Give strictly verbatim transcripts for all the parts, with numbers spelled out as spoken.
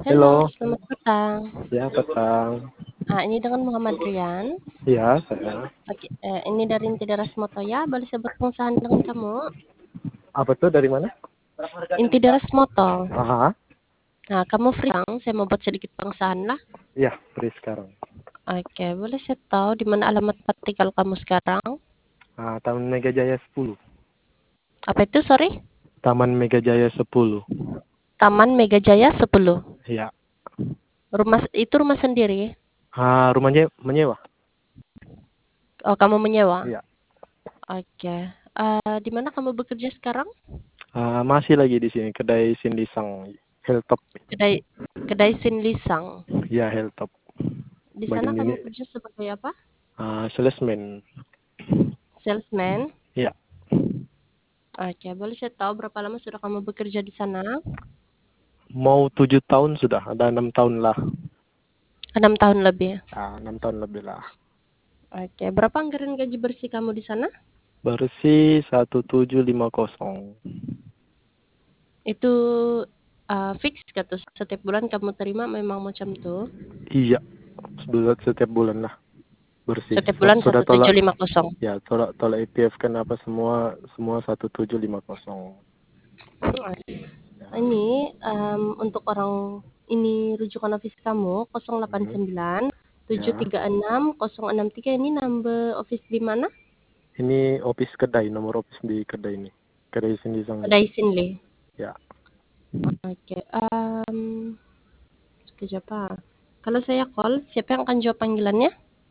Halo, Halo, selamat petang. ya petang. Ah, ini dengan Muhammad Rian. Iya, saya. Oke, eh, ini dari Inti Deras Moto ya. Boleh saya berpengusahaan dengan kamu? Apa tuh dari mana? Inti Deras Moto. Aha, Nah, kamu free bang? Saya mau buat sedikit pengusahaan lah. iya, free sekarang. Oke, boleh saya tahu di mana alamat tempat tinggal kamu sekarang? Ah, Taman Mega Jaya sepuluh. Apa itu, sorry? Taman Mega Jaya sepuluh. Taman Mega Jaya sepuluh. Iya. Rumah itu rumah sendiri? Ah, rumahnya menyewa. Oh, kamu menyewa? Iya. Oke. Eh, di mana kamu bekerja sekarang? Ah, masih lagi di sini kedai Sindisang Hilltop. Kedai Kedai Sinlisang. Iya, Hilltop. Di sana Bagian ini kamu kerja sebagai apa? ah salesman. Salesman. Iya. Oke, boleh saya tahu berapa lama sudah kamu bekerja di sana? Mau tujuh tahun sudah, ada enam tahun lah. Enam tahun lebih. Ah, enam tahun lebih lah. Oke, berapa anggaran gaji bersih kamu di sana? Bersih satu tujuh lima nol. Itu uh, fix kata setiap bulan kamu terima memang macam tuh. Iya, setiap setiap bulan lah. Bersih. Setiap So- bulan sudah satu tujuh tolak lima kosong. ya tolak tolak E P F kan apa semua semua satu tujuh lima nol. Ya. Ini um, untuk orang ini rujukan office kamu nol delapan Hmm. sembilan tujuh Ya. tiga enam nol enam tiga ini number office di mana? Ini office kedai, nomor office di kedai ini. Kedai Sindisang ini. Kedai Sinle. Ya. Oke, um, sekejap ah. Kalau saya call, siapa yang akan jawab panggilannya?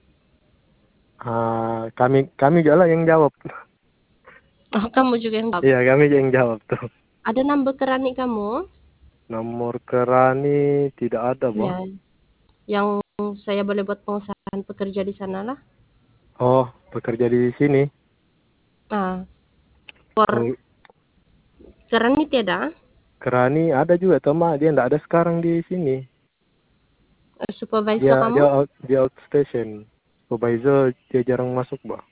Ah, kami kami juga lah yang jawab. Oh, kamu juga yang jawab. Iya, kami juga yang jawab tuh. Ada number kerani kamu? Nomor kerani tidak ada, Boh. Ya, yang saya boleh buat pengusahaan pekerja di sana lah. Oh, bekerja di sini. Nah, for Peng- kerani tiada? Kerani ada juga, Toma. Dia tidak ada sekarang di sini. Eh, Supervisor Dia kamu? dia out dia outstation. Supervisor dia jarang masuk, Boh.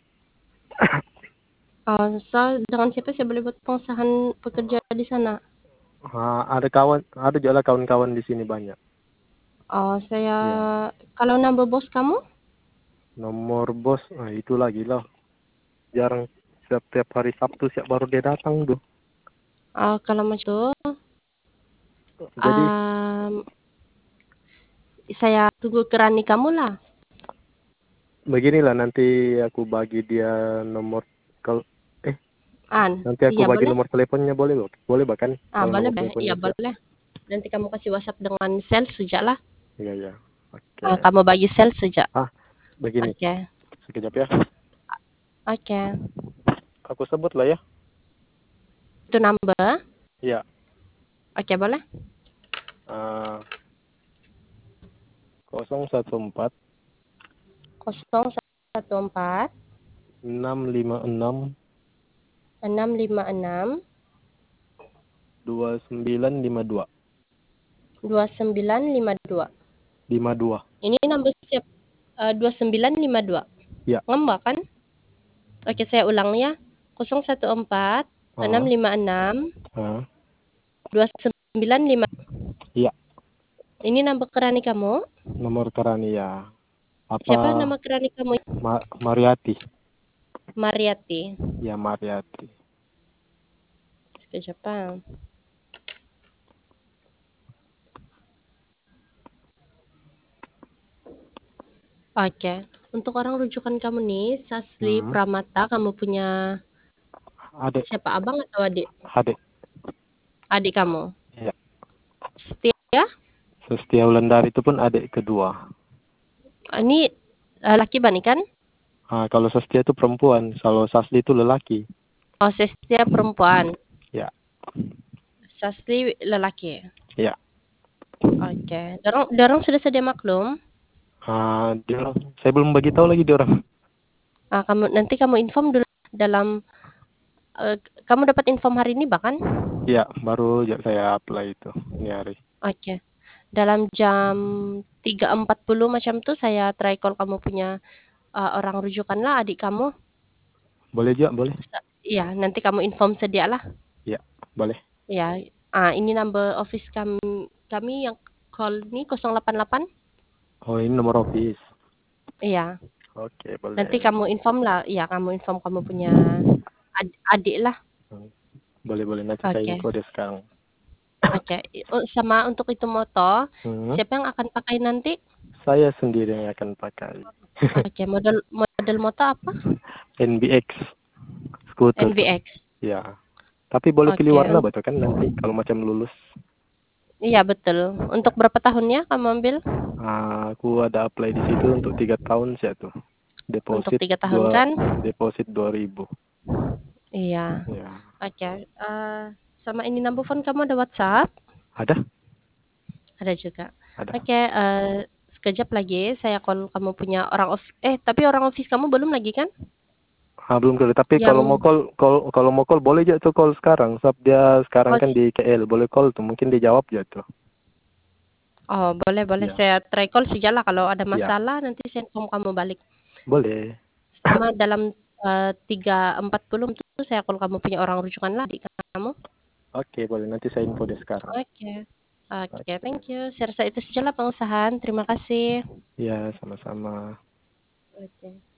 Oh, so, dengan siapa saya boleh buat pengusahaan pekerja di sana? Ah, ada kawan, ada juga lah kawan-kawan di sini banyak. Oh, saya Ya, kalau number bos kamu? nomor bos, nah itu lagi lah. Jarang setiap hari Sabtu siap baru dia datang tuh. Oh, kalau macam itu, Jadi um, saya tunggu kerani kamu lah. beginilah nanti aku bagi dia nomor kalau eh An, nanti aku iya bagi boleh. nomor teleponnya boleh loh. Boleh bahkan Ah, kalau boleh, nomor Beh. Iya teleponnya siap. boleh. Nanti kamu kasih WhatsApp dengan sales sejak lah. Iya ya. Oke. Ah, kamu bagi sales sejak. Ah, begini. Oke, Sekejap ya. oke. Aku sebut lah ya. Itu number. Iya. Oke, boleh. Uh, nol satu empat nol satu empat enam lima enam enam lima enam dua sembilan lima dua dua sembilan lima dua. lima dua. Ini number siap uh, dua sembilan lima dua. Ya. Ngembak kan? Oke, saya ulang ya. nol satu empat enam Ah, lima enam ah. dua sembilan lima. Iya. Ini number kerani kamu? Nomor kerani ya. Siapa Apa nama kerani kamu? Ma Mariati? Mariati. Ya, Mariati. Sekejap, ah. Oke. Untuk orang rujukan kamu nih, Sasli Hmm. Pramata, kamu punya Adik. siapa, abang atau adik? Adik. Adik kamu. Ya. Setia? Setia Wulandari itu pun adik kedua. Ini uh, laki bani kan? Nah, kalau Sastia itu perempuan, kalau Sasli itu lelaki. Oh, Setia perempuan. Ya. Sasli lelaki. Ya. Oke. Dorong, dorong sudah sedia maklum. Ah, dia orang, saya belum bagi tahu lagi dia orang. Ah, kamu nanti kamu inform dulu dalam uh, kamu dapat inform hari ini bahkan? Ya, baru ya saya apply itu ini hari. Oke. Dalam jam tiga empat puluh macam tuh saya try call kamu punya uh, orang rujukan lah adik kamu. Boleh juga, boleh. Iya, nanti kamu inform sedia lah. Ya, boleh. Ya, ah ini number office kami kami yang call nih nol delapan delapan. Oh, ini nomor office. Iya. Oke, Nanti boleh. kamu inform lah, ya kamu inform kamu punya ad adik lah. Hmm, boleh boleh nanti saya Oke. info deh sekarang. Oke. I oh, sama untuk itu motor, Hmm, siapa yang akan pakai nanti? saya sendiri yang akan pakai. Oke, model model motor apa? N B X skuter. N B X. Ya. Tapi boleh pilih Oke, warna un betul kan nanti kalau macam lulus. iya betul. Untuk berapa tahunnya kamu ambil? Ah, aku ada apply di situ untuk tiga tahun sih tuh. Untuk Deposit tiga tahun dua kan? deposit dua ribu. Iya. Ya. Oke, eee, sama ini number phone kamu ada WhatsApp? Ada? Ada juga. Ada. Oke, eee, sekejap lagi saya call kamu punya orang of eh, tapi orang office kamu belum lagi kan? Ah, belum kerja. Tapi kalau mau Yang call, call kalau mau call boleh aja tuh call sekarang. Sebab dia sekarang oh kan di K L. Boleh call tuh. Mungkin dia jawab aja tuh. oh, boleh boleh Ya. saya try call sajalah kalau ada Ya. masalah nanti saya inform kamu balik. Boleh. Sama dalam, eee, tiga empat puluh itu saya call kamu punya orang rujukan lah adik kamu. Oke, boleh. Nanti saya info deh sekarang. Oke. Oke, Oke. thank you. Saya rasa itu sajalah pengusahaan. Terima kasih. Ya, sama-sama. Oke.